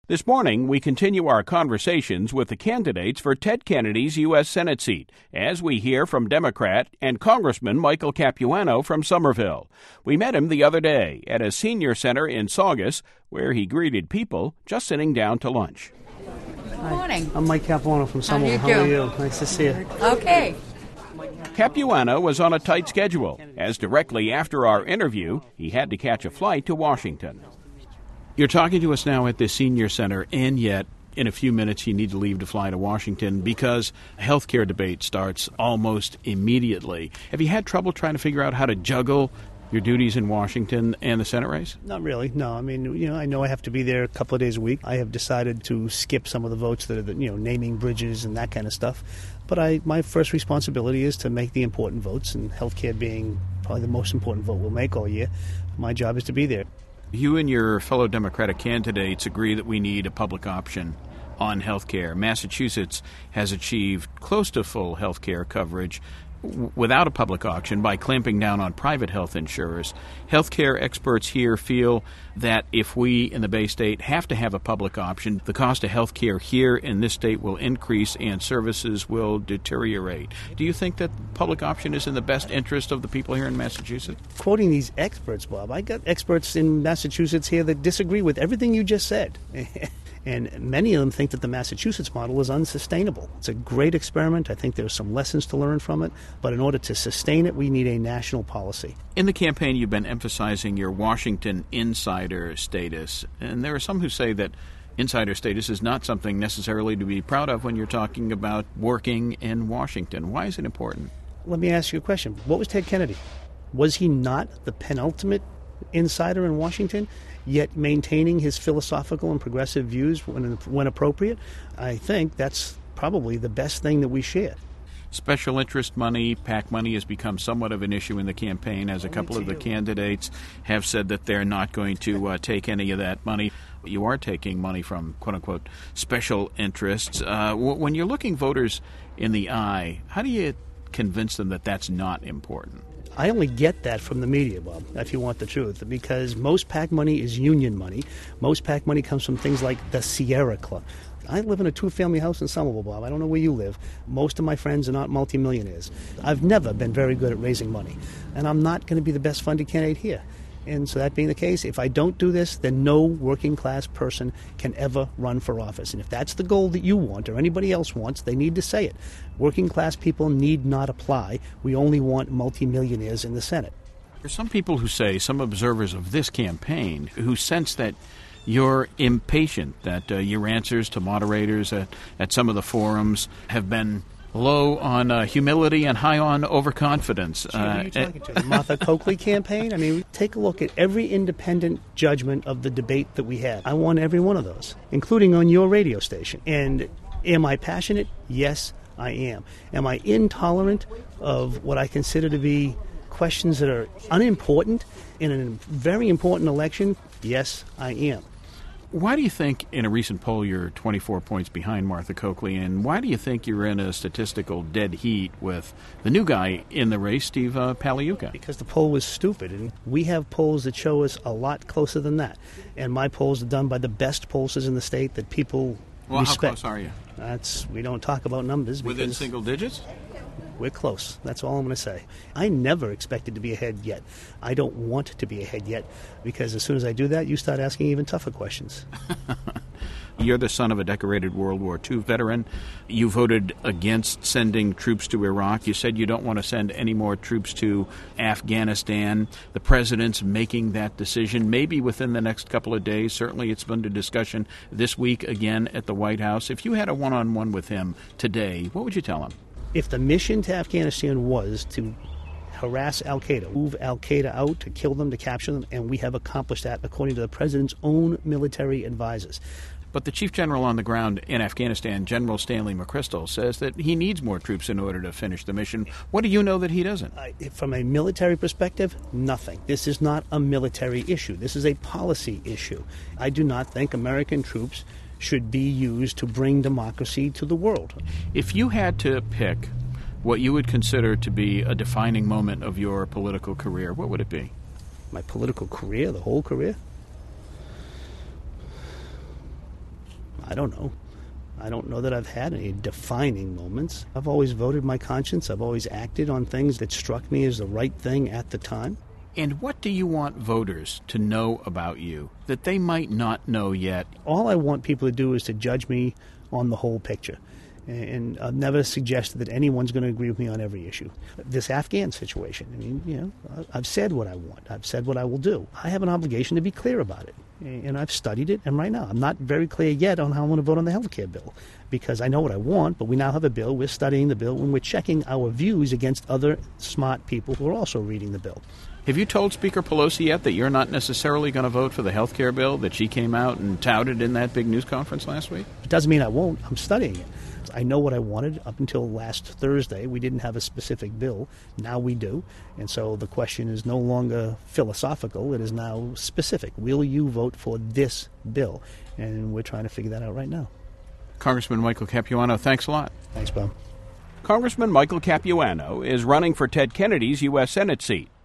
This morning, we continue our conversations with the candidates for Ted Kennedy's U.S. Senate seat, as we hear from Democrat and Congressman Michael Capuano from Somerville. We met him the other day at a senior center in Saugus, where he greeted people just sitting down to lunch. Good morning. I'm Mike Capuano from Somerville. How are you? Nice to see you. Okay. Capuano was on a tight schedule, as directly after our interview, he had to catch a flight to Washington. You're talking to us now at the Senior Center, and yet in a few minutes you need to leave to fly to Washington because a health care debate starts almost immediately. Have you had trouble trying to figure out how to juggle your duties in Washington and the Senate race? Not really, no. I mean, I know I have to be there a couple of days a week. I have decided to skip some of the votes that are, naming bridges and that kind of stuff. But my first responsibility is to make the important votes, and health care being probably the most important vote we'll make all year. My job is to be there. You and your fellow Democratic candidates agree that we need a public option on health care. Massachusetts has achieved close to full health care coverage without a public auction by clamping down on private health insurers. Healthcare experts here feel that if we in the Bay State have to have a public option, the cost of health care here in this state will increase and services will deteriorate. Do you think that public option is in the best interest of the people here in Massachusetts? Quoting these experts, Bob, I got experts in Massachusetts here that disagree with everything you just said. And many of them think that the Massachusetts model is unsustainable. It's a great experiment. I think there's some lessons to learn from it. But in order to sustain it, we need a national policy. In the campaign, you've been emphasizing your Washington insider status. And there are some who say that insider status is not something necessarily to be proud of when you're talking about working in Washington. Why is it important? Let me ask you a question. What was Ted Kennedy? Was he not the penultimate insider in Washington, yet maintaining his philosophical and progressive views when appropriate? I think that's probably the best thing that we share. Special interest money, PAC money, has become somewhat of an issue in the campaign, as a couple of the candidates have said that they're not going to take any of that money. You are taking money from, quote-unquote, special interests. When you're looking voters in the eye, how do you convince them that that's not important? I only get that from the media, Bob, if you want the truth, because most PAC money is union money. Most PAC money comes from things like the Sierra Club. I live in a two-family house in Somerville, Bob. I don't know where you live. Most of my friends are not multimillionaires. I've never been very good at raising money, and I'm not going to be the best funded candidate here. And so that being the case, if I don't do this, then no working-class person can ever run for office. And if that's the goal that you want or anybody else wants, they need to say it. Working-class people need not apply. We only want multimillionaires in the Senate. There are some people who say, some observers of this campaign, who sense that you're impatient, that your answers to moderators at some of the forums have been low on humility and high on overconfidence. Who are you talking to? The Martha Coakley campaign? I mean, take a look at every independent judgment of the debate that we had. I won every one of those, including on your radio station. And am I passionate? Yes, I am. Am I intolerant of what I consider to be questions that are unimportant in a very important election? Yes, I am. Why do you think in a recent poll you're 24 points behind Martha Coakley, and why do you think you're in a statistical dead heat with the new guy in the race, Steve Pagliuca? Because the poll was stupid, and we have polls that show us a lot closer than that. And my polls are done by the best pollsters in the state that people respect. How close are you? We don't talk about numbers. Within single digits? We're close. That's all I'm going to say. I never expected to be ahead yet. I don't want to be ahead yet, because as soon as I do that, you start asking even tougher questions. You're the son of a decorated World War II veteran. You voted against sending troops to Iraq. You said you don't want to send any more troops to Afghanistan. The president's making that decision, maybe within the next couple of days. Certainly it's been a discussion this week again at the White House. If you had a one-on-one with him today, what would you tell him? If the mission to Afghanistan was to harass al-Qaeda, move al-Qaeda out, to kill them, to capture them, and we have accomplished that according to the president's own military advisors. But the chief general on the ground in Afghanistan, General Stanley McChrystal, says that he needs more troops in order to finish the mission. What do you know that he doesn't? From a military perspective, nothing. This is not a military issue. This is a policy issue. I do not think American troops should be used to bring democracy to the world. If you had to pick what you would consider to be a defining moment of your political career, what would it be? My political career, the whole career? I don't know. I don't know that I've had any defining moments. I've always voted my conscience. I've always acted on things that struck me as the right thing at the time. And what do you want voters to know about you that they might not know yet? All I want people to do is to judge me on the whole picture. And I've never suggested that anyone's going to agree with me on every issue. This Afghan situation, I mean, I've said what I want. I've said what I will do. I have an obligation to be clear about it. And I've studied it, and right now I'm not very clear yet on how I want to vote on the health care bill, because I know what I want, but we now have a bill, we're studying the bill, and we're checking our views against other smart people who are also reading the bill. Have you told Speaker Pelosi yet that you're not necessarily going to vote for the health care bill that she came out and touted in that big news conference last week? It doesn't mean I won't. I'm studying it. I know what I wanted. Up until last Thursday, we didn't have a specific bill. Now we do. And so the question is no longer philosophical. It is now specific. Will you vote for this bill? And we're trying to figure that out right now. Congressman Michael Capuano, thanks a lot. Thanks, Bob. Congressman Michael Capuano is running for Ted Kennedy's U.S. Senate seat.